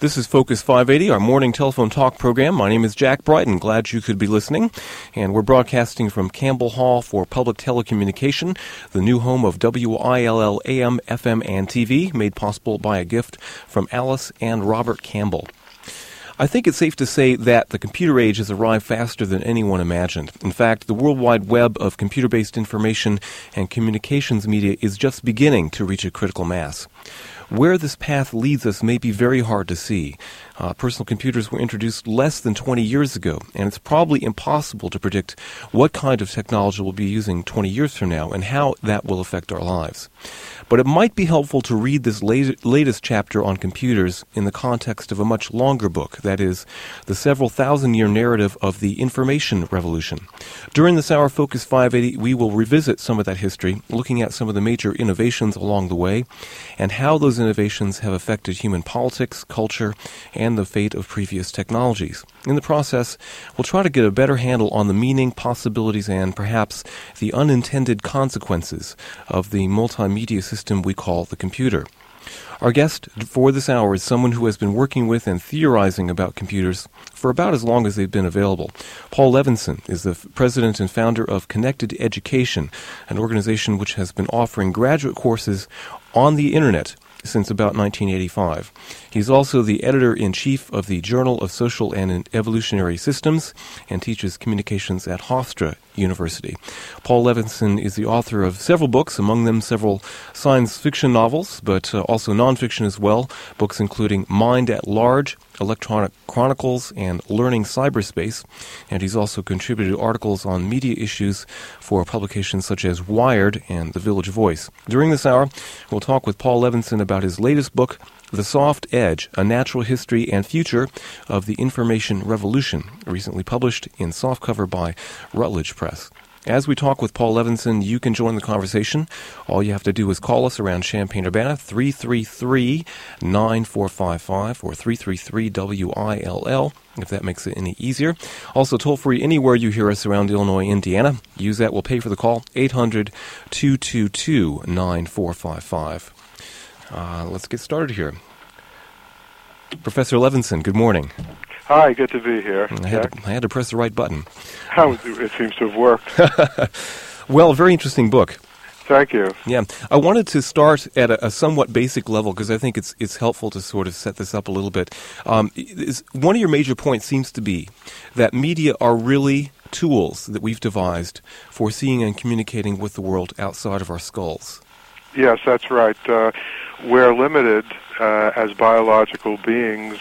This is Focus 580, our morning telephone talk program. My name is Jack Brighton. Glad you could be listening. And we're broadcasting from Campbell Hall for Public Telecommunication, the new home of WILL AM, FM, and TV, made possible by a gift from Alice and Robert Campbell. I think it's safe to say that the computer age has arrived faster than anyone imagined. In fact, the World Wide Web of computer-based information and communications media is just beginning to reach a critical mass. Where this path leads us may be very hard to see. Personal computers were introduced less than 20 years ago, and it's probably impossible to predict what kind of technology we'll be using 20 years from now and how that will affect our lives. But it might be helpful to read this latest chapter on computers in the context of a much longer book, that is, the several thousand-year narrative of the information revolution. During this hour, Focus 580, we will revisit some of that history, looking at some of the major innovations along the way, and how those innovations have affected human politics, culture, and the fate of previous technologies. In the process, we'll try to get a better handle on the meaning, possibilities, and perhaps the unintended consequences of the multimedia system we call the computer. Our guest for this hour is someone who has been working with and theorizing about computers for about as long as they've been available. Paul Levinson is the president and founder of Connected Education, an organization which has been offering graduate courses on the Internet since about 1985. He's also the editor-in-chief of the Journal of Social and Evolutionary Systems and teaches communications at Hofstra University. Paul Levinson is the author of several books, among them several science fiction novels, but also nonfiction as well, books including Mind at Large, Electronic Chronicles, and Learning Cyberspace. And he's also contributed articles on media issues for publications such as Wired and The Village Voice. During this hour, we'll talk with Paul Levinson about his latest book, The Soft Edge, A Natural History and Future of the Information Revolution, recently published in softcover by Routledge Press. As we talk with Paul Levinson, you can join the conversation. All you have to do is call us around Champaign-Urbana, 333-9455 or 333-WILL, if that makes it any easier. Also, toll-free anywhere you hear us around Illinois, Indiana. Use that. We'll pay for the call, 800-222-9455. Let's get started here. Professor Levinson, good morning. Hi, good to be here. I had to press the right button. It seems to have worked. Well, very interesting book. Thank you. Yeah, I wanted to start at a somewhat basic level because I think it's helpful to sort of set this up a little bit. One of your major points seems to be that media are really tools that we've devised for seeing and communicating with the world outside of our skulls. Yes, that's right. We're limited as biological beings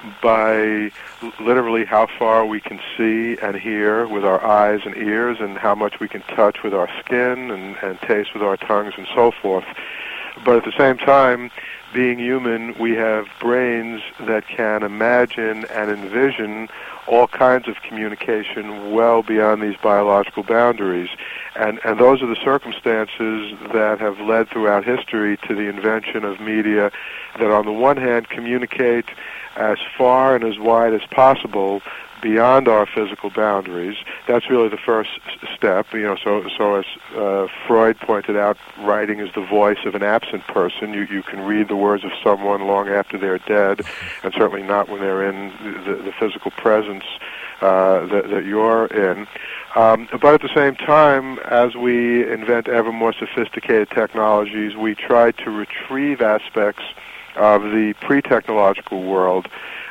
by literally how far we can see and hear with our eyes and ears and how much we can touch with our skin and taste with our tongues and so forth. But at the same time, being human, we have brains that can imagine and envision all kinds of communication well beyond these biological boundaries. And those are the circumstances that have led throughout history to the invention of media that on the one hand communicate as far and as wide as possible beyond our physical boundaries. That's really the first step. So as Freud pointed out, writing is the voice of an absent person. You can read the words of someone long after they're dead, and certainly not when they're in the physical presence that you're in. But at the same time, as we invent ever more sophisticated technologies, we try to retrieve aspects of the pre-technological world,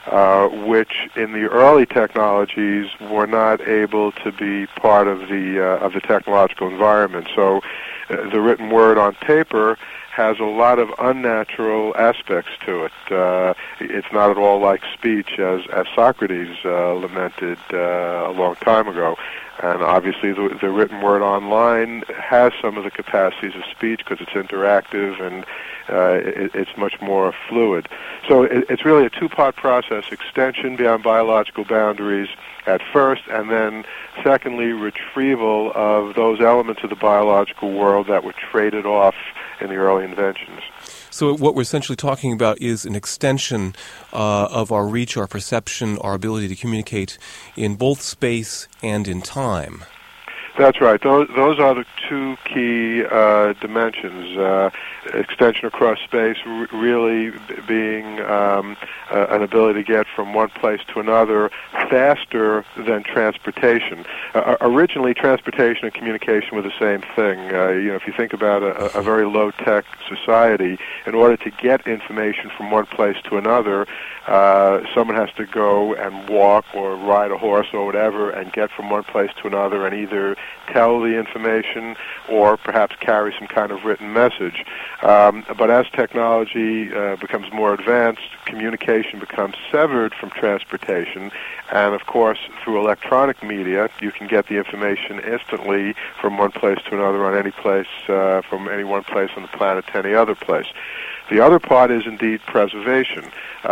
which in the early technologies were not able to be part of the technological environment. So the written word on paper has a lot of unnatural aspects to it. It's not at all like speech, as Socrates lamented a long time ago. And obviously the written word online has some of the capacities of speech because it's interactive and it's much more fluid. So it's really a two-part process: extension beyond biological boundaries at first, and then secondly, retrieval of those elements of the biological world that were traded off in the early inventions. So what we're essentially talking about is an extension of our reach, our perception, our ability to communicate in both space and in time. That's right. Those are the two key dimensions. Extension across space really being an ability to get from one place to another faster than transportation. Originally, transportation and communication were the same thing. If you think about a very low-tech society, in order to get information from one place to another, someone has to go and walk or ride a horse or whatever and get from one place to another and either tell the information or perhaps carry some kind of written message. But as technology becomes more advanced, communication becomes severed from transportation, and of course through electronic media you can get the information instantly from one place to another on any place, from any one place on the planet to any other place. The other part is indeed preservation.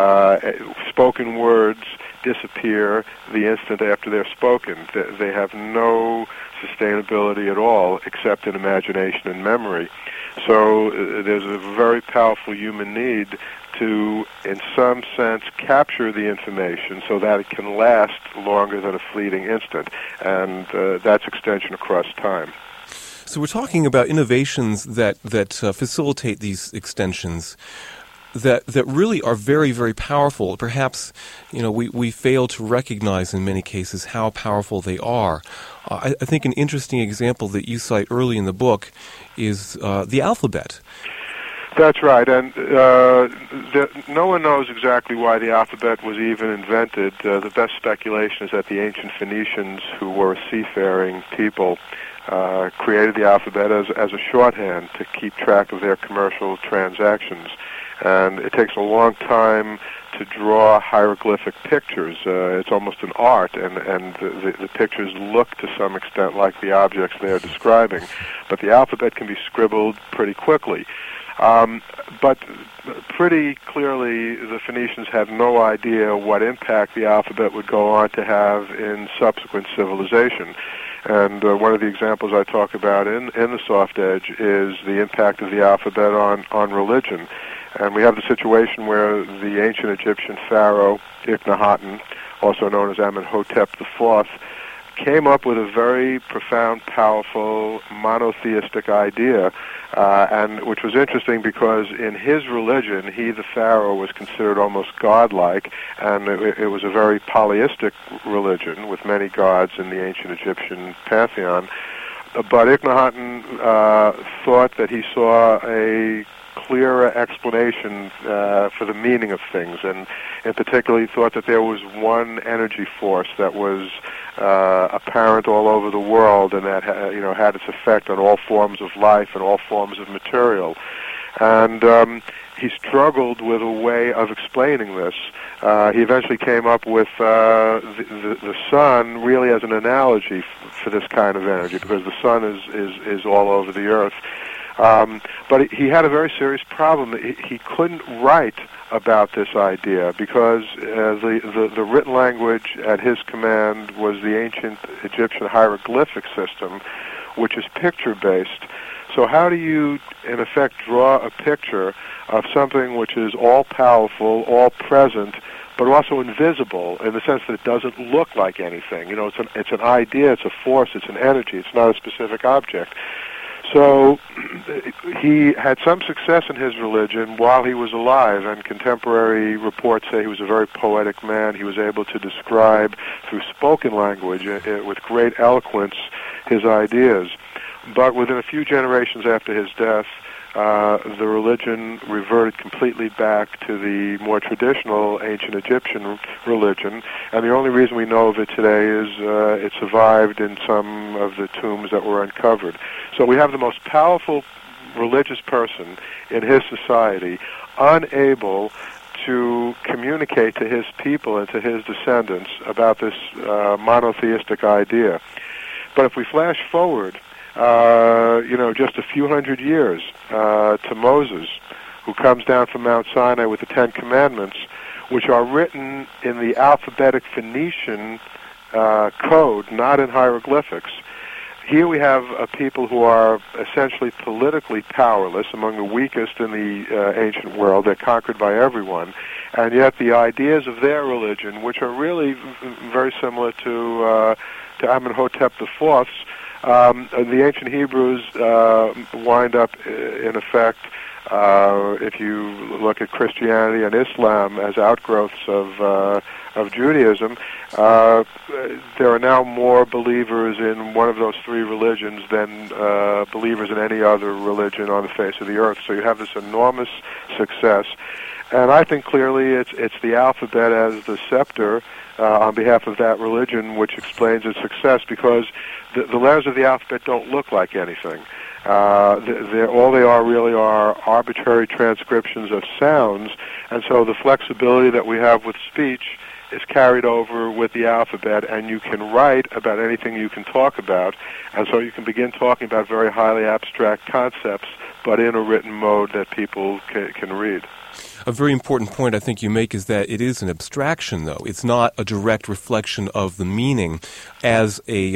Spoken words disappear the instant after they're spoken. They have no sustainability at all except in imagination and memory. So there's a very powerful human need to, in some sense, capture the information so that it can last longer than a fleeting instant, and that's extension across time. So we're talking about innovations that facilitate these extensions that really are very, very powerful. Perhaps, we fail to recognize in many cases how powerful they are. I think an interesting example that you cite early in the book is the alphabet. That's right, and no one knows exactly why the alphabet was even invented. The best speculation is that the ancient Phoenicians, who were a seafaring people, created the alphabet as a shorthand to keep track of their commercial transactions. And it takes a long time to draw hieroglyphic pictures. It's almost an art, and the pictures look to some extent like the objects they're describing. But the alphabet can be scribbled pretty quickly. But pretty clearly, the Phoenicians had no idea what impact the alphabet would go on to have in subsequent civilization. And one of the examples I talk about in the Soft Edge is the impact of the alphabet on religion. And we have the situation where the ancient Egyptian pharaoh, Akhenaten, also known as Amenhotep IV, came up with a very profound, powerful, monotheistic idea, and which was interesting because in his religion, he, the pharaoh, was considered almost godlike, and it was a very polyistic religion with many gods in the ancient Egyptian pantheon. But Akhenaten thought that he saw a clearer explanation for the meaning of things, and in particular he thought that there was one energy force that was apparent all over the world, and that had its effect on all forms of life and all forms of material. And he struggled with a way of explaining this. He eventually came up with the sun really as an analogy for this kind of energy, because the sun is all over the earth. But he had a very serious problem. He couldn't write about this idea because the written language at his command was the ancient Egyptian hieroglyphic system, which is picture-based. So how do you, in effect, draw a picture of something which is all-powerful, all-present, but also invisible in the sense that it doesn't look like anything? It's an idea, it's a force, it's an energy, it's not a specific object. So he had some success in his religion while he was alive, and contemporary reports say he was a very poetic man. He was able to describe through spoken language with great eloquence his ideas. But within a few generations after his death, the religion reverted completely back to the more traditional ancient Egyptian religion, and the only reason we know of it today is it survived in some of the tombs that were uncovered. So we have the most powerful religious person in his society unable to communicate to his people and to his descendants about this monotheistic idea. But if we flash forward just a few hundred years to Moses, who comes down from Mount Sinai with the Ten Commandments, which are written in the alphabetic Phoenician code, not in hieroglyphics. Here we have a people who are essentially politically powerless, among the weakest in the ancient world. They're conquered by everyone, and yet the ideas of their religion, which are really very similar to Amenhotep IV's, The ancient Hebrews wind up, in effect, if you look at Christianity and Islam as outgrowths of Judaism, there are now more believers in one of those three religions than believers in any other religion on the face of the earth. So you have this enormous success. And I think clearly it's the alphabet as the scepter on behalf of that religion which explains its success, because the letters of the alphabet don't look like anything. All they are really are arbitrary transcriptions of sounds, and so the flexibility that we have with speech is carried over with the alphabet, and you can write about anything you can talk about, and so you can begin talking about very highly abstract concepts, but in a written mode that people can read. A very important point I think you make is that it is an abstraction, though. It's not a direct reflection of the meaning as a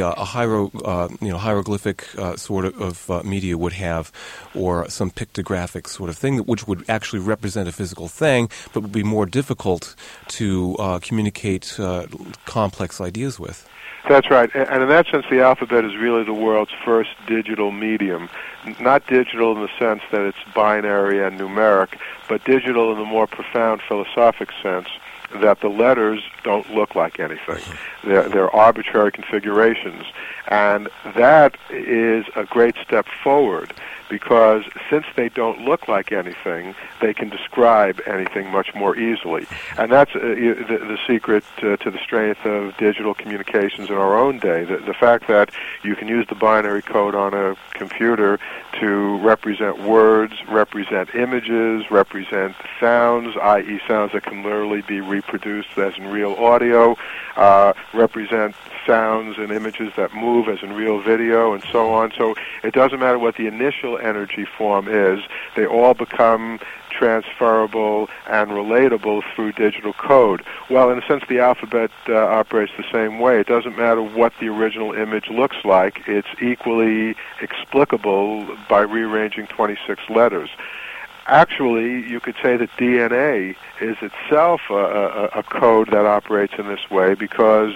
hieroglyphic sort of media would have, or some pictographic sort of thing, which would actually represent a physical thing, but would be more difficult to communicate complex ideas with. That's right. And in that sense, the alphabet is really the world's first digital medium. Not digital in the sense that it's binary and numeric, but digital in the more profound philosophic sense that the letters don't look like anything. They're arbitrary configurations. And that is a great step forward, because since they don't look like anything, they can describe anything much more easily. And that's the secret to the strength of digital communications in our own day. The fact that you can use the binary code on a computer to represent words, represent images, represent sounds, i.e. sounds that can literally be reproduced as in real audio, represent sounds and images that move as in real video, and so on. So it doesn't matter what the initial energy form is, they all become transferable and relatable through digital code. Well, in a sense, the alphabet operates the same way. It doesn't matter what the original image looks like. It's equally explicable by rearranging 26 letters. Actually, you could say that DNA is itself a code that operates in this way, because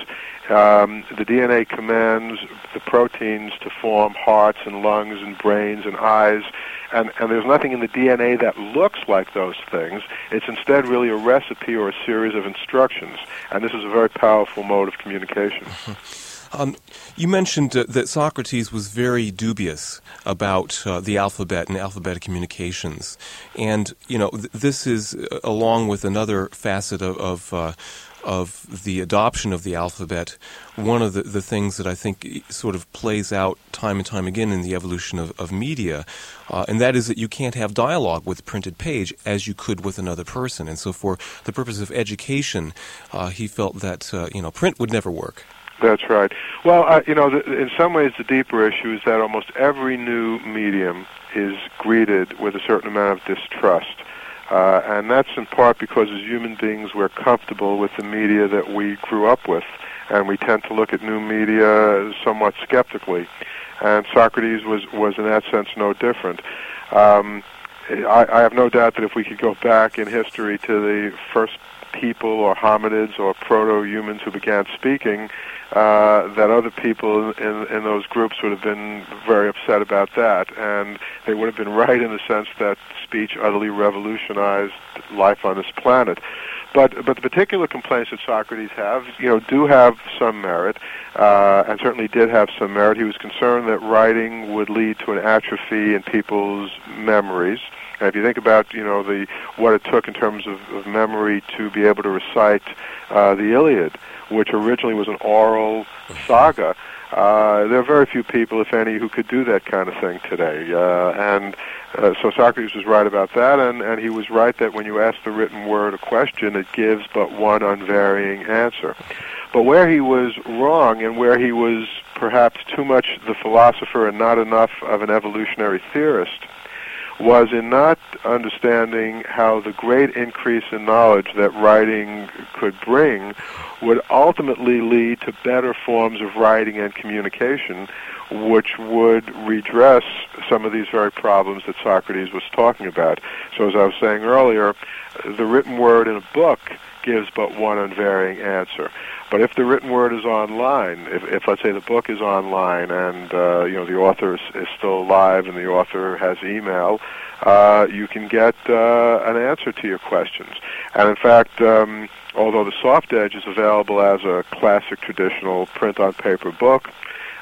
the DNA commands the proteins to form hearts and lungs and brains and eyes, and there's nothing in the DNA that looks like those things. It's instead really a recipe or a series of instructions, and this is a very powerful mode of communication. You mentioned that Socrates was very dubious about the alphabet and alphabetic communications, and this is along with another facet of the adoption of the alphabet, one of the things that I think sort of plays out time and time again in the evolution of media, and that is that you can't have dialogue with printed page as you could with another person. And so for the purpose of education, he felt that print would never work. That's right. Well, in some ways the deeper issue is that almost every new medium is greeted with a certain amount of distrust. And that's in part because as human beings we're comfortable with the media that we grew up with, and we tend to look at new media somewhat skeptically. And Socrates was in that sense no different. I have no doubt that if we could go back in history to the first people or hominids or proto-humans who began speaking, that other people in those groups would have been very upset about that, and they would have been right in the sense that speech utterly revolutionized life on this planet. But the particular complaints that Socrates do have some merit, and certainly did have some merit. He was concerned that writing would lead to an atrophy in people's memories. And if you think about what it took in terms of memory to be able to recite the Iliad, which originally was an oral saga, there are very few people, if any, who could do that kind of thing today. So Socrates was right about that, and he was right that when you ask the written word a question, it gives but one unvarying answer. But where he was wrong, and where he was perhaps too much the philosopher and not enough of an evolutionary theorist, was in not understanding how the great increase in knowledge that writing could bring would ultimately lead to better forms of writing and communication, which would redress some of these very problems that Socrates was talking about. So as I was saying earlier, the written word in a book gives but one unvarying answer. But if the written word is online, if let's say the book is online and the author is still alive and the author has email, you can get an answer to your questions. And in fact, although the Soft Edge is available as a classic traditional print-on-paper book,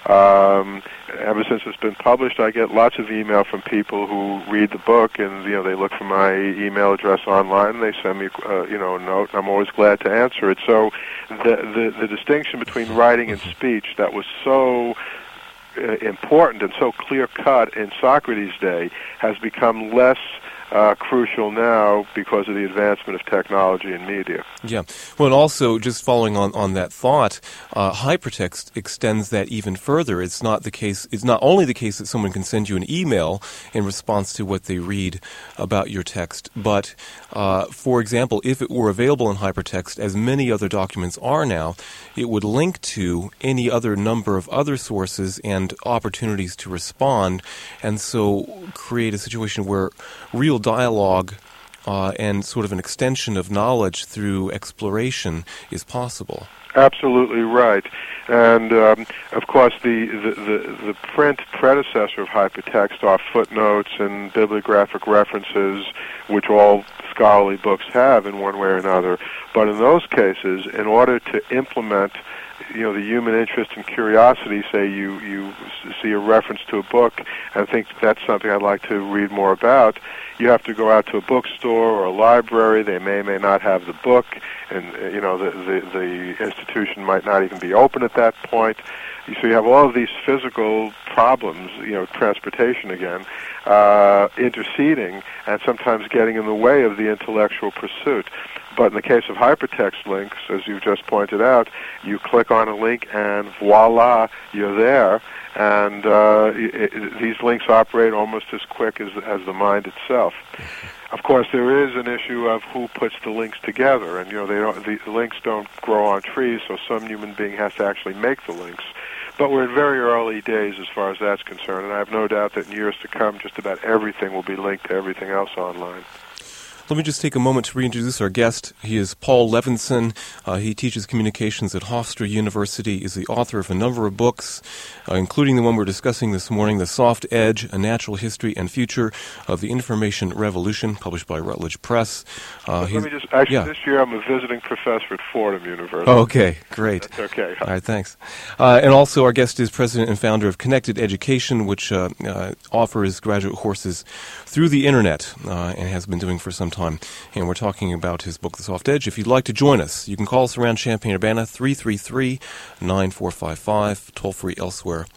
ever since it's been published, I get lots of email from people who read the book, and they look for my email address online, and they send me a note. And I'm always glad to answer it. So the distinction between writing and speech that was so important and so clear-cut in Socrates' day has become less crucial now because of the advancement of technology and media. Yeah. Well, and also, just following on that thought, hypertext extends that even further. It's not only the case that someone can send you an email in response to what they read about your text, but, for example, if it were available in hypertext, as many other documents are now, it would link to any other number of other sources and opportunities to respond, and so create a situation where real dialogue and sort of an extension of knowledge through exploration is possible. Absolutely right. And, of course, the print predecessor of hypertext are footnotes and bibliographic references, which all scholarly books have in one way or another. But in those cases, in order to implement the human interest and curiosity, say you see a reference to a book and think that's something I'd like to read more about, you have to go out to a bookstore or a library. They may not have the book, and the institution might not even be open at that point. So you have all of these physical problems, transportation again, interceding and sometimes getting in the way of the intellectual pursuit. But in the case of hypertext links, as you just pointed out, you click on a link and voila, you're there. And these links operate almost as quick as the mind itself. Of course, there is an issue of who puts the links together, and the links don't grow on trees, so some human being has to actually make the links. But we're in very early days as far as that's concerned, and I have no doubt that in years to come, just about everything will be linked to everything else online. Let me just take a moment to reintroduce our guest. He is Paul Levinson. He teaches communications at Hofstra University, is the author of a number of books, including the one we're discussing this morning, The Soft Edge, A Natural History and Future of the Information Revolution, published by Routledge Press. Let me just, this year I'm a visiting professor at Fordham University. Oh, okay, great. That's okay. All right, thanks. And also our guest is president and founder of Connected Education, which offers graduate courses through the Internet and has been doing for some time. And we're talking about his book, The Soft Edge. If you'd like to join us, you can call us around Champaign-Urbana, 333-9455, toll-free elsewhere,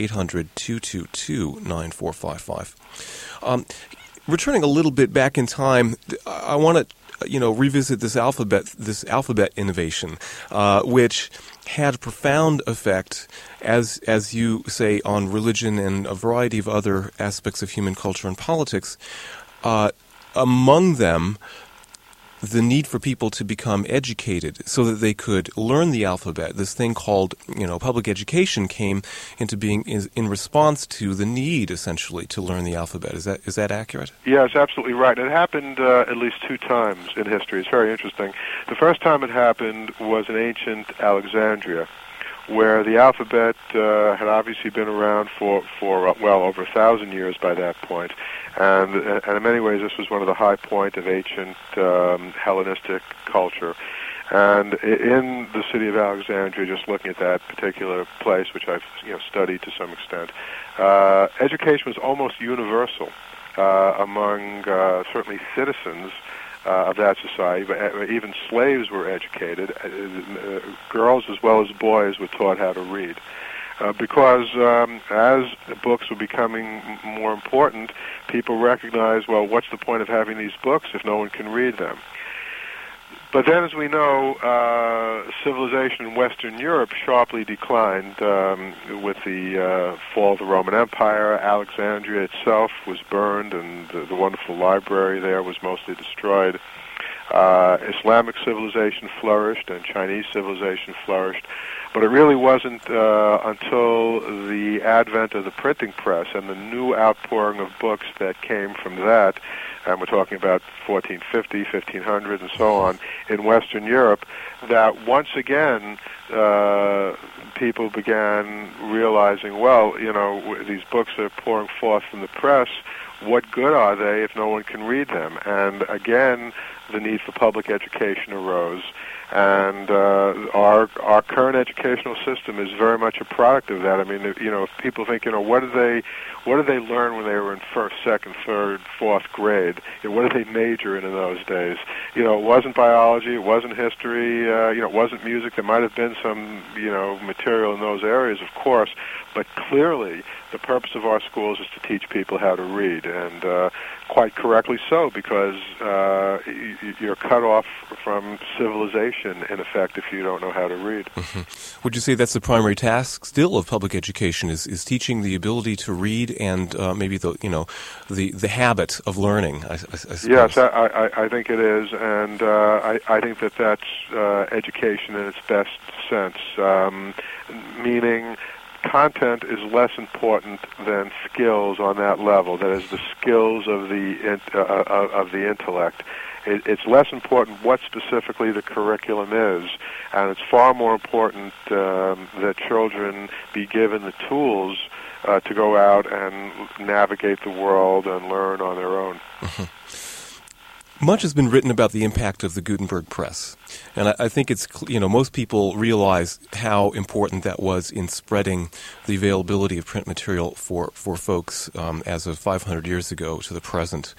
800-222-9455. Returning a little bit back in time, I want to revisit this alphabet innovation, which had a profound effect, as you say, on religion and a variety of other aspects of human culture and politics. Among them, the need for people to become educated so that they could learn the alphabet. This thing called, public education came into being in response to the need, essentially, to learn the alphabet. Is that accurate? Yes, absolutely right. It happened at least two times in history. It's very interesting. The first time it happened was in ancient Alexandria, where the alphabet had obviously been around for over 1,000 years by that point. And in many ways, this was one of the high point of ancient Hellenistic culture. And in the city of Alexandria, just looking at that particular place, which I've studied to some extent, education was almost universal among certainly citizens of that society, but even slaves were educated. Girls as well as boys were taught how to read. Because as books were becoming more important, people recognized, well, what's the point of having these books if no one can read them? But then, as we know, civilization in Western Europe sharply declined with the fall of the Roman Empire. Alexandria itself was burned, and the wonderful library there was mostly destroyed. Islamic civilization flourished and Chinese civilization flourished. But it really wasn't until the advent of the printing press and the new outpouring of books that came from that, and we're talking about 1450, 1500, and so on, in Western Europe, that once again people began realizing, well, these books are pouring forth from the press. What good are they if no one can read them? And again, the need for public education arose. And our current educational system is very much a product of that. I mean, if people think, what did they learn when they were in first, second, third, fourth grade? What did they major in those days? It wasn't biology, it wasn't history, it wasn't music. There might have been some, material in those areas, of course, but clearly the purpose of our schools is to teach people how to read, and quite correctly so, because you're cut off from civilization, in effect, if you don't know how to read. Mm-hmm. Would you say that's the primary task still of public education, is teaching the ability to read and maybe the habit of learning, I suppose? Yes, I think it is, and I think that's education in its best sense, meaning content is less important than skills on that level. That is, the skills of the intellect. It's less important what specifically the curriculum is, and it's far more important that children be given the tools to go out and navigate the world and learn on their own. Mm-hmm. Much has been written about the impact of the Gutenberg press, and I think it's most people realize how important that was in spreading the availability of print material for folks as of 500 years ago to the present.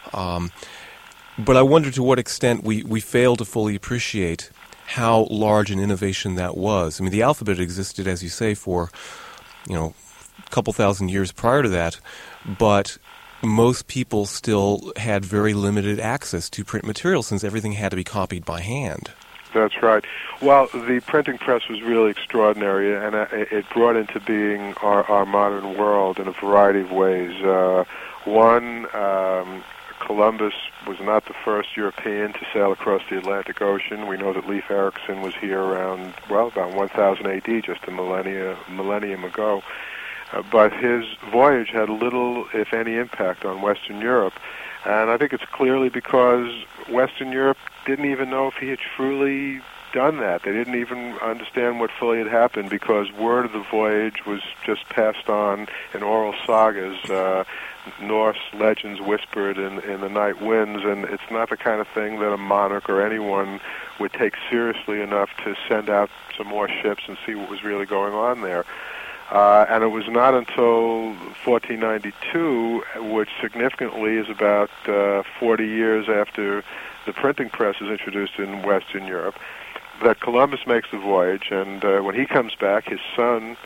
But I wonder to what extent we fail to fully appreciate how large an innovation that was. I mean, the alphabet existed, as you say, for a couple thousand years prior to that, but most people still had very limited access to print material since everything had to be copied by hand. That's right. Well, the printing press was really extraordinary, and it brought into being our modern world in a variety of ways. One, Columbus was not the first European to sail across the Atlantic Ocean. We know that Leif Erikson was here around, about 1000 A.D., just a millennium ago. But his voyage had little, if any, impact on Western Europe. And I think it's clearly because Western Europe didn't even know if he had truly done that. They didn't even understand what fully had happened because word of the voyage was just passed on in oral sagas, Norse legends whispered in the night winds, and it's not the kind of thing that a monarch or anyone would take seriously enough to send out some more ships and see what was really going on there. And it was not until 1492, which significantly is about 40 years after the printing press is introduced in Western Europe, that Columbus makes the voyage. And when he comes back, his son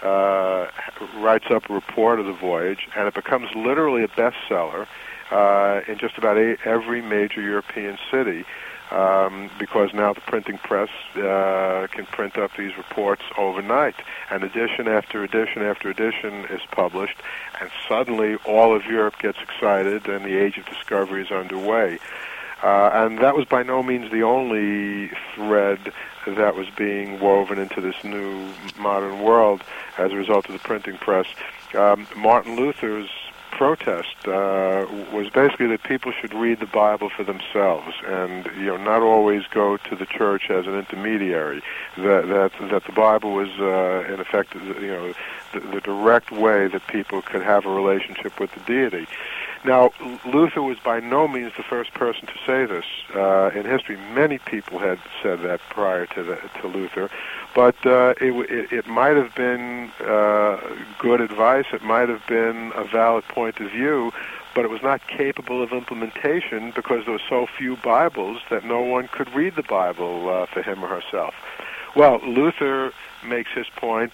writes up a report of the voyage, and it becomes literally a bestseller in just about every major European city. Because now the printing press can print up these reports overnight, and edition after edition after edition is published, and suddenly all of Europe gets excited, and the age of discovery is underway. And that was by no means the only thread that was being woven into this new modern world as a result of the printing press. Martin Luther's protest was basically that people should read the Bible for themselves and not always go to the church as an intermediary. That the Bible was in effect the direct way that people could have a relationship with the deity. Now, Luther was by no means the first person to say this. In history, many people had said that prior to Luther, but it might have been good advice. It might have been a valid point of view, but it was not capable of implementation because there were so few Bibles that no one could read the Bible for him or herself. Well, Luther makes his point,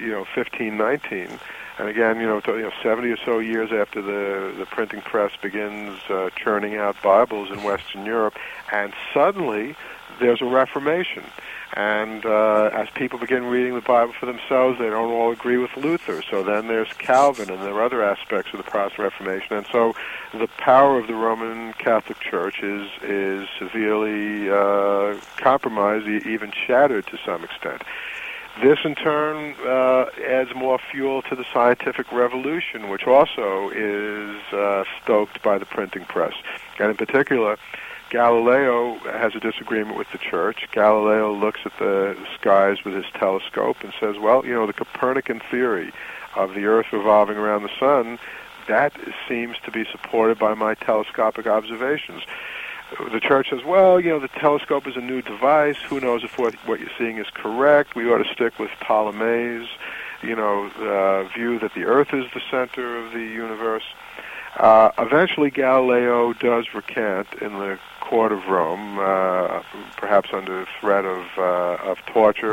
1519. And again, 70 or so years after the printing press begins churning out Bibles in Western Europe, and suddenly there's a Reformation. And as people begin reading the Bible for themselves, they don't all agree with Luther. So then there's Calvin, and there are other aspects of the Protestant Reformation. And so the power of the Roman Catholic Church is severely compromised, even shattered to some extent. This, in turn, adds more fuel to the scientific revolution, which also is stoked by the printing press. And in particular, Galileo has a disagreement with the Church. Galileo looks at the skies with his telescope and says, well, the Copernican theory of the Earth revolving around the Sun, that seems to be supported by my telescopic observations. The Church says, well, the telescope is a new device. Who knows if what you're seeing is correct? We ought to stick with Ptolemy's, view that the Earth is the center of the universe. Eventually, Galileo does recant in the court of Rome, perhaps under threat of torture.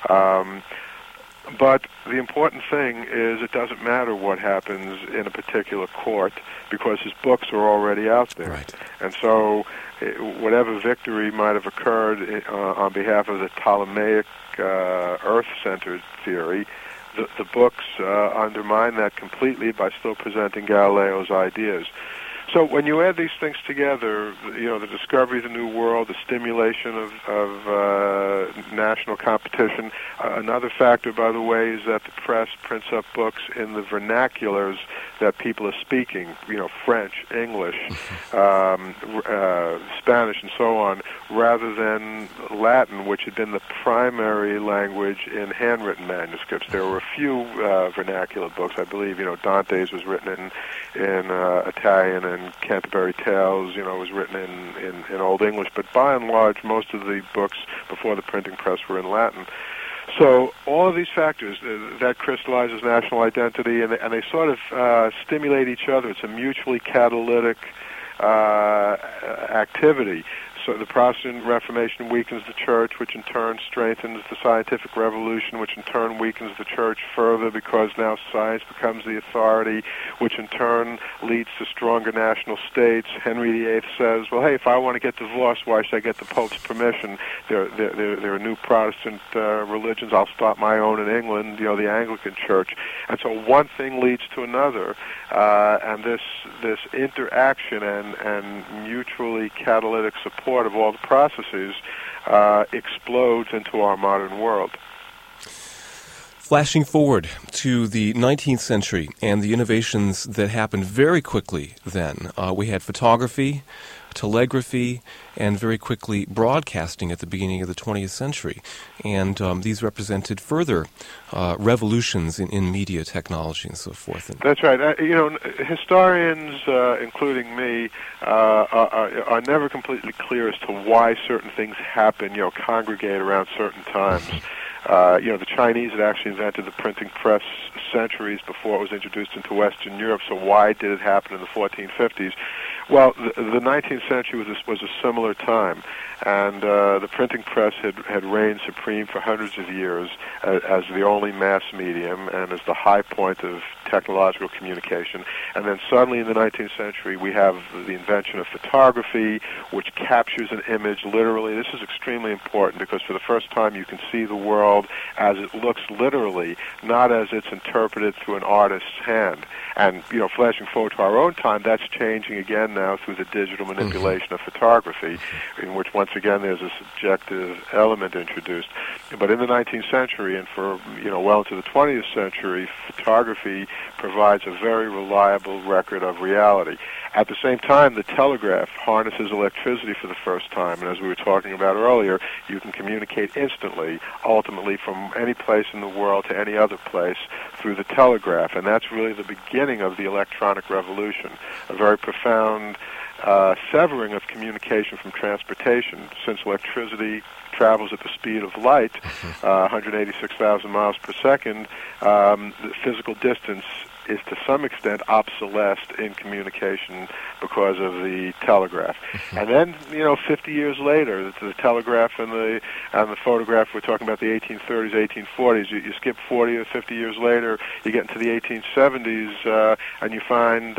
But the important thing is it doesn't matter what happens in a particular court because his books are already out there. Right. And so whatever victory might have occurred on behalf of the Ptolemaic Earth-centered theory, the books undermine that completely by still presenting Galileo's ideas. So when you add these things together, the discovery of the New World, the stimulation of national competition. Another factor, by the way, is that the press prints up books in the vernaculars that people are speaking, French, English, Spanish, and so on, rather than Latin, which had been the primary language in handwritten manuscripts. There were a few vernacular books. I believe, Dante's was written in Italian, and Canterbury Tales, was written in Old English. But by and large, most of the books before the printing press were in Latin. So all of these factors, that crystallizes national identity, and they sort of stimulate each other. It's a mutually catalytic activity. So the Protestant Reformation weakens the Church, which in turn strengthens the scientific revolution, which in turn weakens the Church further because now science becomes the authority, which in turn leads to stronger national states. Henry VIII says, well, hey, if I want to get divorced, why should I get the Pope's permission? There are new Protestant religions. I'll start my own in England, the Anglican Church. And so one thing leads to another, and this interaction and mutually catalytic support of all the processes explodes into our modern world. Flashing forward to the 19th century and the innovations that happened very quickly then, we had photography, telegraphy, and very quickly broadcasting at the beginning of the 20th century. And these represented further revolutions in media technology and so forth. That's right. Historians, including me, are never completely clear as to why certain things happen, congregate around certain times. The Chinese had actually invented the printing press centuries before it was introduced into Western Europe, so why did it happen in the 1450s? Well, the 19th century was a similar time, and the printing press had reigned supreme for hundreds of years as the only mass medium and as the high point of technological communication. And then suddenly in the 19th century, we have the invention of photography, which captures an image literally. This is extremely important because for the first time you can see the world as it looks literally, not as it's interpreted through an artist's hand. And, flashing forward to our own time, that's changing again now through the digital manipulation of photography, in which, once again, there's a subjective element introduced. But in the 19th century and for, well into the 20th century, photography provides a very reliable record of reality. At the same time, the telegraph harnesses electricity for the first time, and as we were talking about earlier, you can communicate instantly, ultimately from any place in the world to any other place through the telegraph, and that's really the beginning of the electronic revolution, a very profound severing of communication from transportation, since electricity travels at the speed of light, 186,000 miles per second. The physical distance is to some extent obsolesced in communication because of the telegraph. And then, 50 years later, the telegraph and the photograph, we're talking about the 1830s, 1840s, you skip 40 or 50 years later, you get into the 1870s, and you find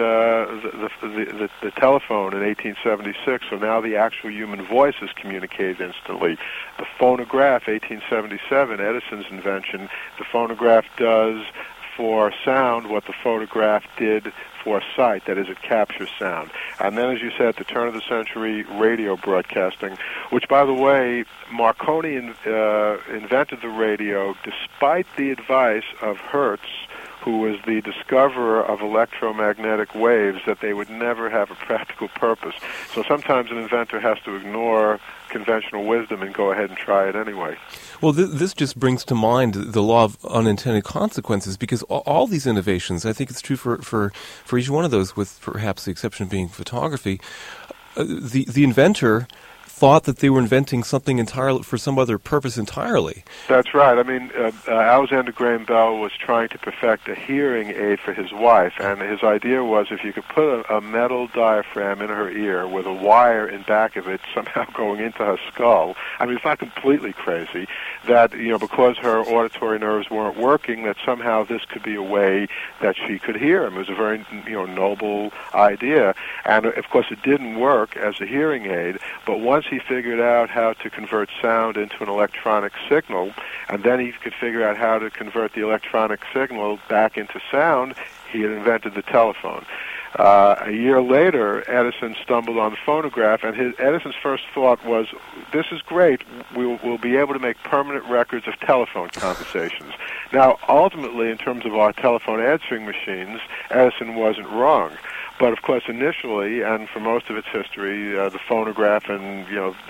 the telephone in 1876, so now the actual human voice is communicated instantly. The phonograph, 1877, Edison's invention, the phonograph does for sound what the photograph did for sight, that is, it captures sound. And then, as you said, at the turn of the century, radio broadcasting, which, by the way, Marconi invented the radio despite the advice of Hertz, who was the discoverer of electromagnetic waves, that they would never have a practical purpose. So sometimes an inventor has to ignore conventional wisdom and go ahead and try it anyway. Well, this just brings to mind the law of unintended consequences, because all these innovations, I think it's true for each one of those, with perhaps the exception of being photography, the inventor thought that they were inventing something entirely for some other purpose entirely. That's right. I mean, Alexander Graham Bell was trying to perfect a hearing aid for his wife, and his idea was if you could put a metal diaphragm in her ear with a wire in back of it somehow going into her skull, I mean, it's not completely crazy, that, because her auditory nerves weren't working, that somehow this could be a way that she could hear him. It was a very, noble idea. And, of course, it didn't work as a hearing aid, but once he figured out how to convert sound into an electronic signal, and then he could figure out how to convert the electronic signal back into sound, he had invented the telephone. A year later, Edison stumbled on the phonograph, and Edison's first thought was, this is great, we'll be able to make permanent records of telephone conversations. Now, ultimately, in terms of our telephone answering machines, Edison wasn't wrong. But, of course, initially, and for most of its history, the phonograph and,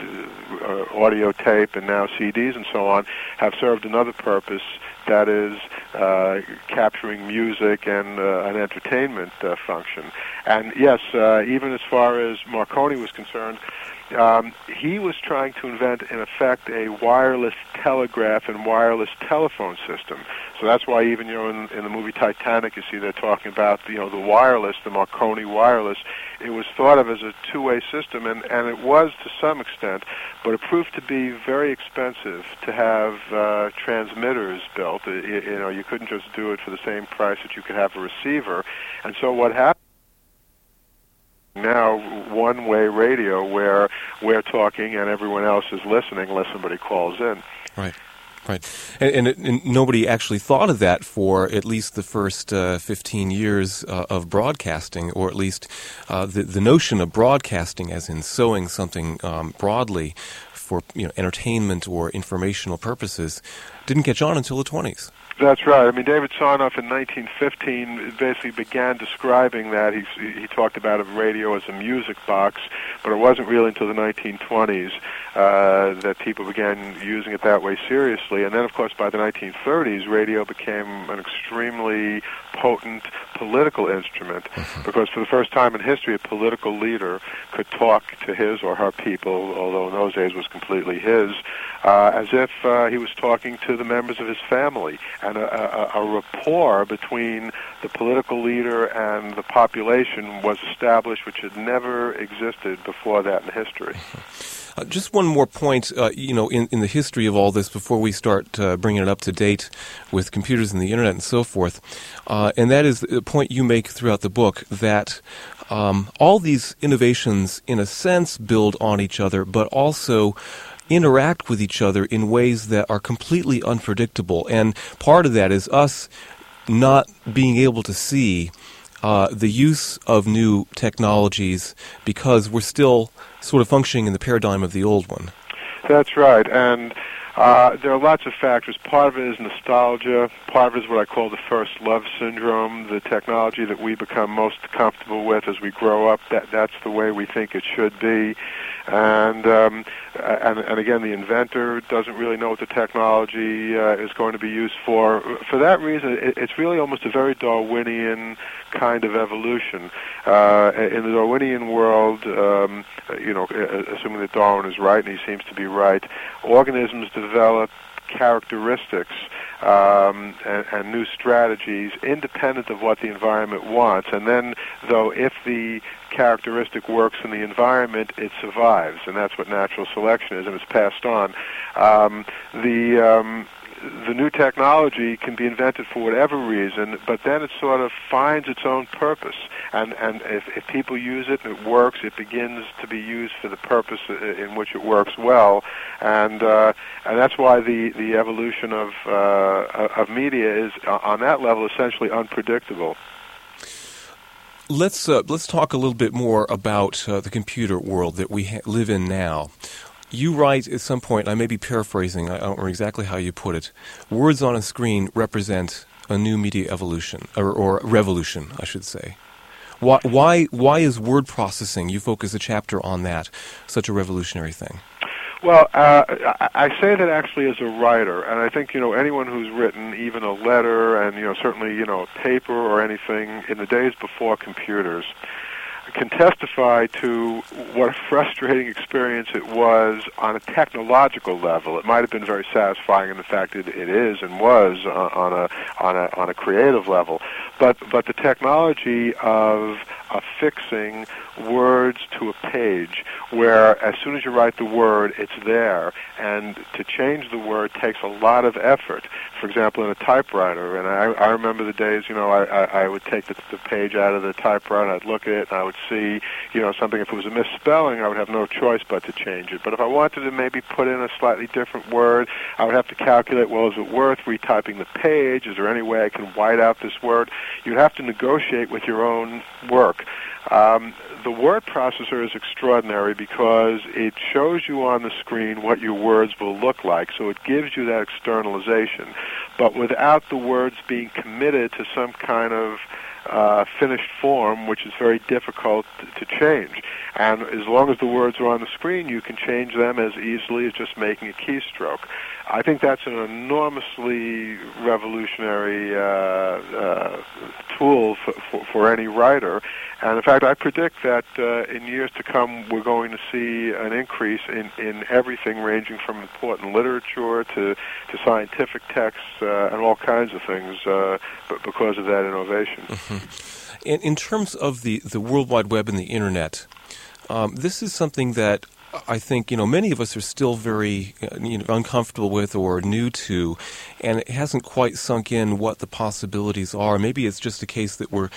audio tape and now CDs and so on have served another purpose, that is capturing music and an entertainment function. And, yes, even as far as Marconi was concerned, he was trying to invent, in effect, a wireless telegraph and wireless telephone system. So that's why even, in the movie Titanic, you see they're talking about, the wireless, the Marconi wireless. It was thought of as a two-way system, and it was to some extent, but it proved to be very expensive to have transmitters built. You couldn't just do it for the same price that you could have a receiver. And so what happened now, one-way radio, where we're talking and everyone else is listening unless somebody calls in. Right. And nobody actually thought of that for at least the first 15 years of broadcasting, or at least the notion of broadcasting as in sowing something broadly for entertainment or informational purposes didn't catch on until the 20s. That's right. I mean, David Sarnoff in 1915 basically began describing that. He talked about a radio as a music box, but it wasn't really until the 1920s that people began using it that way seriously. And then, of course, by the 1930s, radio became an extremely potent political instrument, because for the first time in history, a political leader could talk to his or her people, although in those days was completely his, as if he was talking to the members of his family. And a rapport between the political leader and the population was established, which had never existed before that in history. Just one more point, in the history of all this before we start bringing it up to date with computers and the Internet and so forth, and that is the point you make throughout the book, that all these innovations, in a sense, build on each other, but also interact with each other in ways that are completely unpredictable. And part of that is us not being able to see the use of new technologies because we're still sort of functioning in the paradigm of the old one. That's right. And there are lots of factors. Part of it is nostalgia. Part of it is what I call the first love syndrome, the technology that we become most comfortable with as we grow up. That's the way we think it should be. And again, the inventor doesn't really know what the technology is going to be used for. For that reason, it's really almost a very Darwinian kind of evolution. In the Darwinian world, assuming that Darwin is right, and he seems to be right, organisms develop characteristics and new strategies independent of what the environment wants. And then, though, if the characteristic works in the environment, it survives, and that's what natural selection is, and it's passed on. The new technology can be invented for whatever reason, but then it sort of finds its own purpose. And if people use it and it works, it begins to be used for the purpose in which it works well. And that's why the evolution of media is, on that level, essentially unpredictable. Let's talk a little bit more about the computer world that we live in now. You write at some point, I may be paraphrasing, I don't remember exactly how you put it, words on a screen represent a new media evolution, or revolution, I should say. Why is word processing, you focus a chapter on that, such a revolutionary thing? Well, I say that actually as a writer, and I think, anyone who's written even a letter and, certainly, a paper or anything in the days before computers can testify to what a frustrating experience it was on a technological level. It might have been very satisfying in the fact that it is and was on a creative level, but the technology of affixing words to a page, where as soon as you write the word, it's there, and to change the word takes a lot of effort. For example, in a typewriter, and I remember the days, I would take the page out of the typewriter, and I'd look at it, and I would see, something. If it was a misspelling, I would have no choice but to change it. But if I wanted to maybe put in a slightly different word, I would have to calculate, well, is it worth retyping the page? Is there any way I can white out this word? You'd have to negotiate with your own work. The word processor is extraordinary because it shows you on the screen what your words will look like, so it gives you that externalization, but without the words being committed to some kind of finished form, which is very difficult to change. And as long as the words are on the screen, you can change them as easily as just making a keystroke. I think that's an enormously revolutionary tool for any writer. And in fact, I predict that in years to come, we're going to see an increase in everything ranging from important literature to scientific texts and all kinds of things because of that innovation. Mm-hmm. In terms of the World Wide Web and the Internet, this is something that I think, many of us are still very uncomfortable with or new to, and it hasn't quite sunk in what the possibilities are. Maybe it's just a case that we're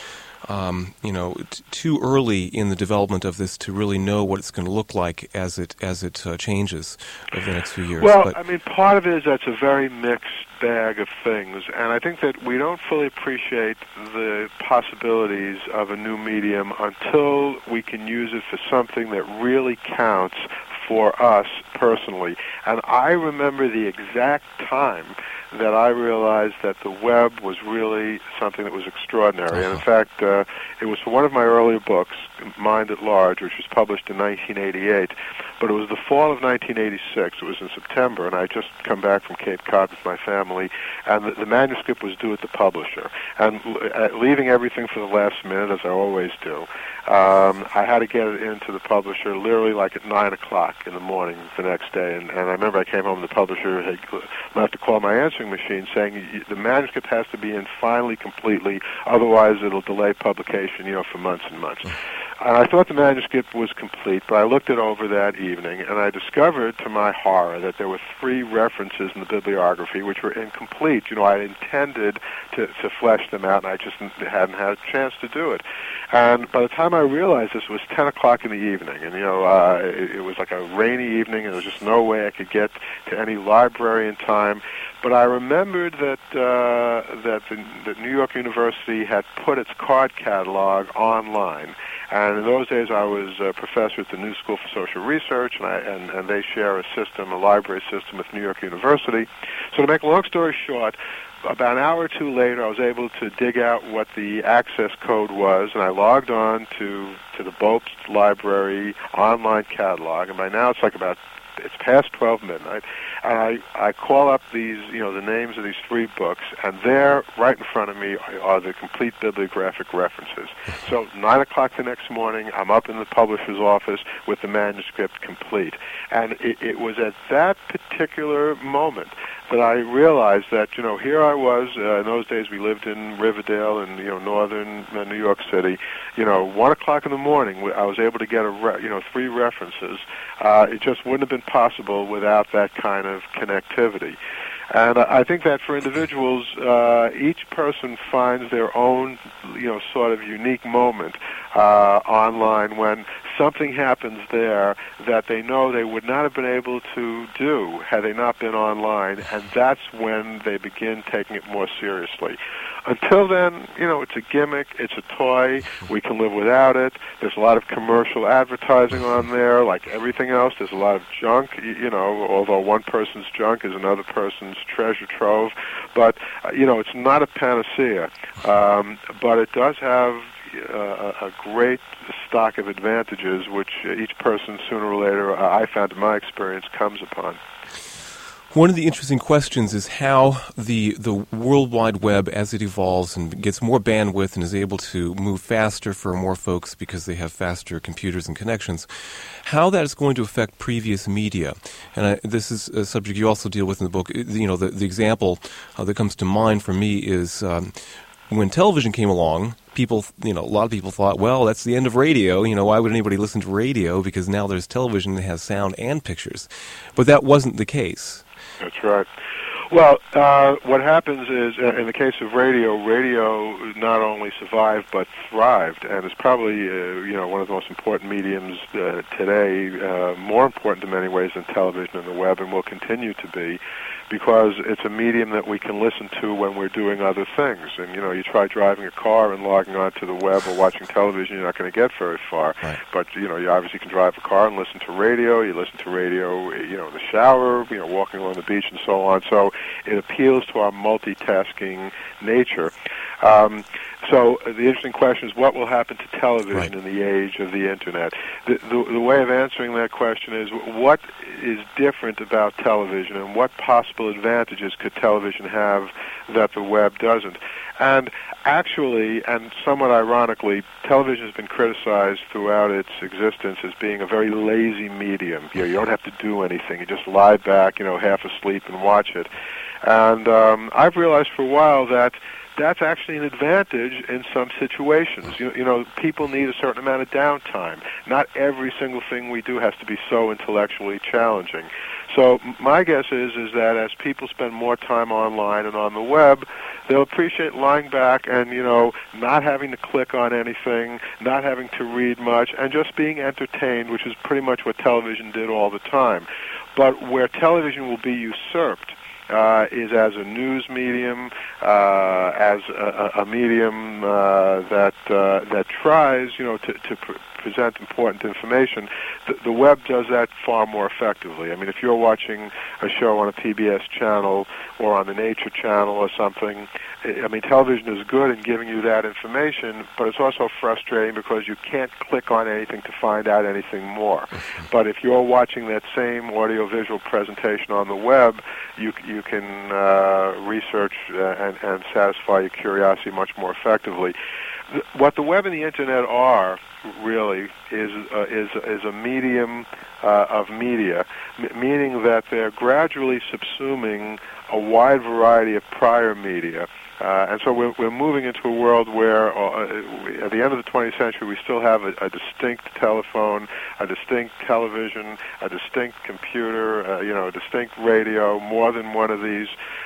too early in the development of this to really know what it's going to look like as it changes over the next few years. Well, part of it is that's a very mixed bag of things, and I think that we don't fully appreciate the possibilities of a new medium until we can use it for something that really counts for us personally. And I remember the exact time that I realized that the web was really something that was extraordinary. And in fact, it was for one of my earlier books, Mind at Large, which was published in 1988. But it was the fall of 1986. It was in September, and I had just come back from Cape Cod with my family, and the manuscript was due at the publisher. And leaving everything for the last minute, as I always do, I had to get it into the publisher literally like at 9 o'clock in the morning the next day. And I remember I came home and the publisher had left to call my answering machine saying the manuscript has to be in finally, completely, otherwise it'll delay publication, for months and months. And I thought the manuscript was complete, but I looked it over that evening, and I discovered, to my horror, that there were 3 references in the bibliography which were incomplete. I intended to flesh them out, and I just hadn't had a chance to do it. And by the time I realized this, it was 10 o'clock in the evening, and, it was like a rainy evening, and there was just no way I could get to any library in time. But I remembered that New York University had put its card catalog online. And in those days, I was a professor at the New School for Social Research, and they share a system, a library system with New York University. So to make a long story short, about an hour or two later, I was able to dig out what the access code was, and I logged on to the Bopst Library online catalog. And by now, it's past 12 midnight, And I call up these, the names of these 3 books, and there, right in front of me, are the complete bibliographic references. So 9 o'clock the next morning, I'm up in the publisher's office with the manuscript complete. And it was at that particular moment that I realized that, here I was, in those days we lived in Riverdale and, northern New York City, 1 o'clock in the morning, I was able to get 3 references. It just wouldn't have been possible without that kind of connectivity. And I think that for individuals, each person finds their own, sort of unique moment online when something happens there that they know they would not have been able to do had they not been online, and that's when they begin taking it more seriously. Until then, it's a gimmick, it's a toy, we can live without it. There's a lot of commercial advertising on there, like everything else. There's a lot of junk, although one person's junk is another person's treasure trove. But, it's not a panacea. But it does have a great stock of advantages, which each person sooner or later, I found in my experience, comes upon. One of the interesting questions is how the World Wide Web, as it evolves and gets more bandwidth and is able to move faster for more folks because they have faster computers and connections, how that is going to affect previous media. And this is a subject you also deal with in the book. The example that comes to mind for me is when television came along, people, a lot of people thought, well, that's the end of radio. Why would anybody listen to radio? Because now there's television that has sound and pictures. But that wasn't the case. That's right. Well, what happens is, in the case of radio not only survived but thrived, and is probably, one of the most important mediums today, more important in many ways than television and the web, and will continue to be, because it's a medium that we can listen to when we're doing other things. And, you try driving a car and logging onto the web or watching television, you're not going to get very far. Right. But, you obviously can drive a car and listen to radio. You listen to radio, in the shower, walking along the beach and so on. So it appeals to our multitasking nature. So the interesting question is, what will happen to television in the age of the Internet? The way of answering that question is, what is different about television, and what possible advantages could television have that the web doesn't? And actually, and somewhat ironically, television has been criticized throughout its existence as being a very lazy medium. You don't have to do anything. You just lie back, half asleep and watch it. And I've realized for a while that that's actually an advantage in some situations. People need a certain amount of downtime. Not every single thing we do has to be so intellectually challenging. So my guess is that as people spend more time online and on the web, they'll appreciate lying back and, not having to click on anything, not having to read much, and just being entertained, which is pretty much what television did all the time. But where television will be usurped is as a news medium, as a medium that tries, to present important information. The web does that far more effectively. I mean, if you're watching a show on a PBS channel or on the Nature Channel or something, television is good in giving you that information, but it's also frustrating because you can't click on anything to find out anything more. But if you're watching that same audiovisual presentation on the web, you can research and satisfy your curiosity much more effectively. What the web and the Internet are really is a medium of media, meaning that they're gradually subsuming a wide variety of prior media. And so we're moving into a world where at the end of the 20th century we still have a distinct telephone, a distinct television, a distinct computer, a distinct radio, more than one of these.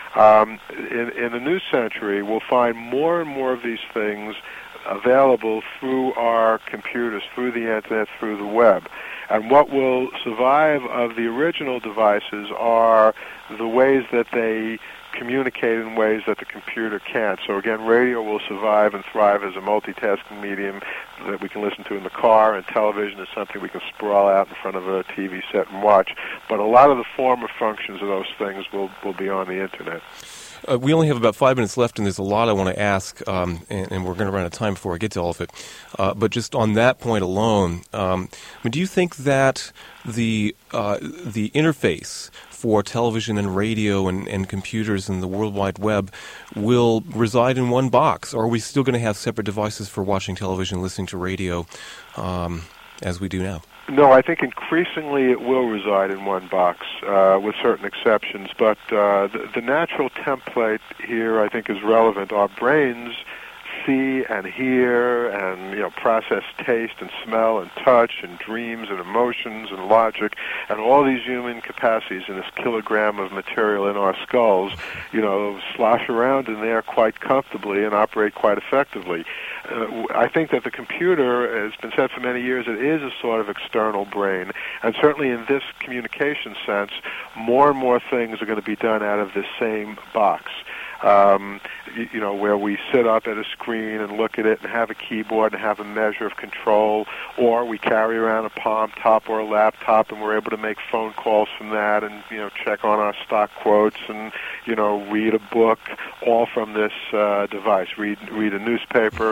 In the new century we'll find more and more of these things available through our computers, through the Internet, through the web. And what will survive of the original devices are the ways that they communicate in ways that the computer can't. So again, radio will survive and thrive as a multitasking medium that we can listen to in the car, and television is something we can sprawl out in front of a TV set and watch. But a lot of the former functions of those things will be on the Internet. We only have about 5 minutes left, and there's a lot I want to ask, and we're going to run out of time before I get to all of it. But just on that point alone, do you think that the interface for television and radio and computers and the World Wide Web will reside in one box? Or are we still going to have separate devices for watching television, listening to radio, as we do now? No, I think increasingly it will reside in one box, with certain exceptions. But the natural template here, I think, is relevant. Our brains see and hear and process taste and smell and touch and dreams and emotions and logic and all these human capacities in this kilogram of material in our skulls, slosh around in there quite comfortably and operate quite effectively. I think that the computer, has been said for many years, it is a sort of external brain, and certainly in this communication sense, more and more things are going to be done out of this same box. Where we sit up at a screen and look at it and have a keyboard and have a measure of control, or we carry around a Palm Top or a laptop and we're able to make phone calls from that and, check on our stock quotes and, read a book, all from this device, read a newspaper.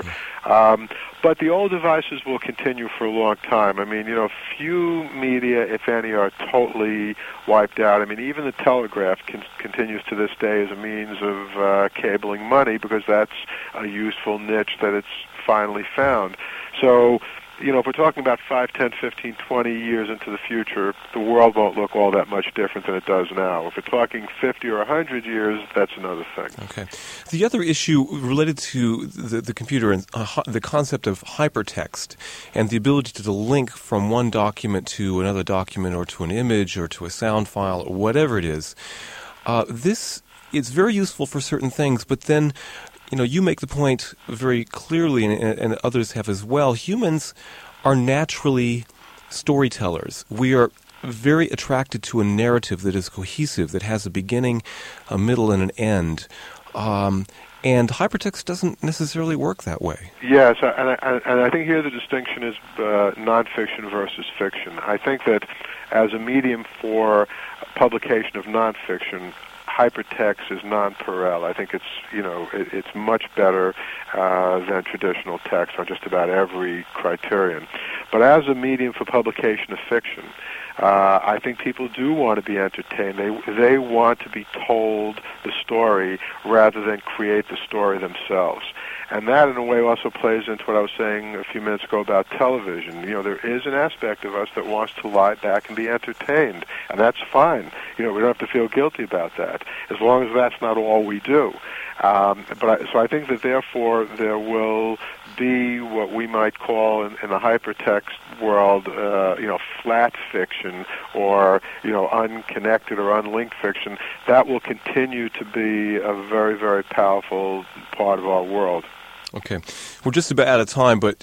But the old devices will continue for a long time. I mean, few media, if any, are totally wiped out. I mean, even the telegraph continues to this day as a means of cabling money because that's a useful niche that it's finally found. So, if we're talking about 5, 10, 15, 20 years into the future, the world won't look all that much different than it does now. If we're talking 50 or 100 years, that's another thing. Okay. The other issue related to the computer and the concept of hypertext and the ability to link from one document to another document or to an image or to a sound file or whatever it is, this is very useful for certain things, but then you make the point very clearly, and others have as well. Humans are naturally storytellers. We are very attracted to a narrative that is cohesive, that has a beginning, a middle, and an end. And hypertext doesn't necessarily work that way. Yes, and I think here the distinction is nonfiction versus fiction. I think that as a medium for publication of nonfiction, hypertext is non-pareil. I think it's much better than traditional text on just about every criterion. But as a medium for publication of fiction, I think people do want to be entertained. They want to be told the story rather than create the story themselves. And that, in a way, also plays into what I was saying a few minutes ago about television. There is an aspect of us that wants to lie back and be entertained, and that's fine. We don't have to feel guilty about that, as long as that's not all we do. So I think that, therefore, there will be what we might call in the hypertext world, flat fiction or, unconnected or unlinked fiction. That will continue to be a very, very powerful part of our world. Okay. We're just about out of time, but,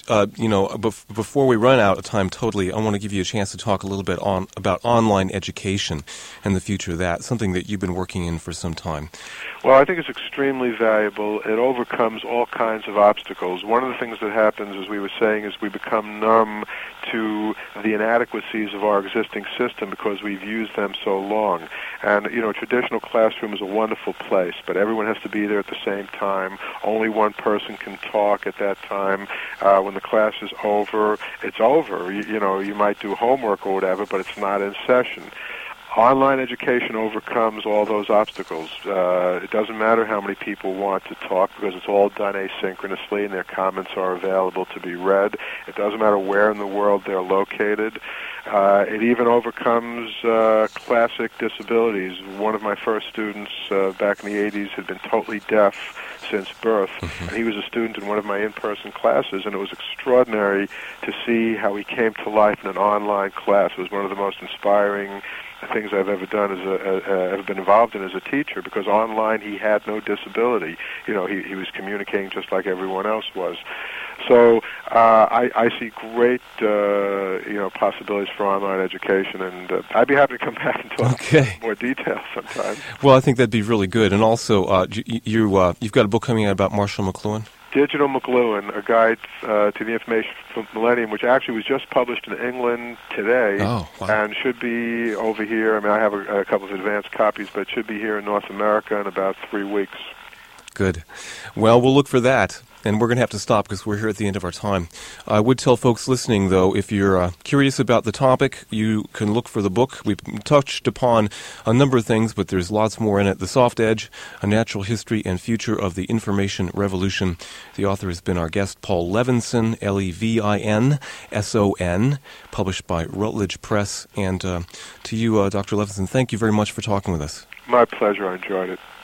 before we run out of time totally, I want to give you a chance to talk a little bit about online education and the future of that, something that you've been working in for some time. Well, I think it's extremely valuable. It overcomes all kinds of obstacles. One of the things that happens, as we were saying, is we become numb to the inadequacies of our existing system because we've used them so long. And, a traditional classroom is a wonderful place, but everyone has to be there at the same time. Only one person can talk at that time. When the class is over, it's over. You might do homework or whatever, but it's not in session. Online education overcomes all those obstacles. It doesn't matter how many people want to talk because it's all done asynchronously and their comments are available to be read. It doesn't matter where in the world they're located. It even overcomes classic disabilities. One of my first students back in the 80s had been totally deaf since birth, and he was a student in one of my in-person classes, and it was extraordinary to see how he came to life in an online class. It was one of the most inspiring things I've ever done ever been involved in as a teacher, because online he had no disability. He was communicating just like everyone else was. So I see great possibilities for online education, and I'd be happy to come back and talk more detail sometime. Well, I think that'd be really good. And also, you've got a book coming out about Marshall McLuhan? Digital McLuhan, a guide to the information millennium, which actually was just published in England today, and should be over here. I mean, I have a couple of advanced copies, but it should be here in North America in about 3 weeks. Good. Well, we'll look for that. And we're going to have to stop because we're here at the end of our time. I would tell folks listening, though, if you're curious about the topic, you can look for the book. We've touched upon a number of things, but there's lots more in it. The Soft Edge, A Natural History and Future of the Information Revolution. The author has been our guest, Paul Levinson, Levinson, published by Routledge Press. And to you, Dr. Levinson, thank you very much for talking with us. My pleasure. I enjoyed it.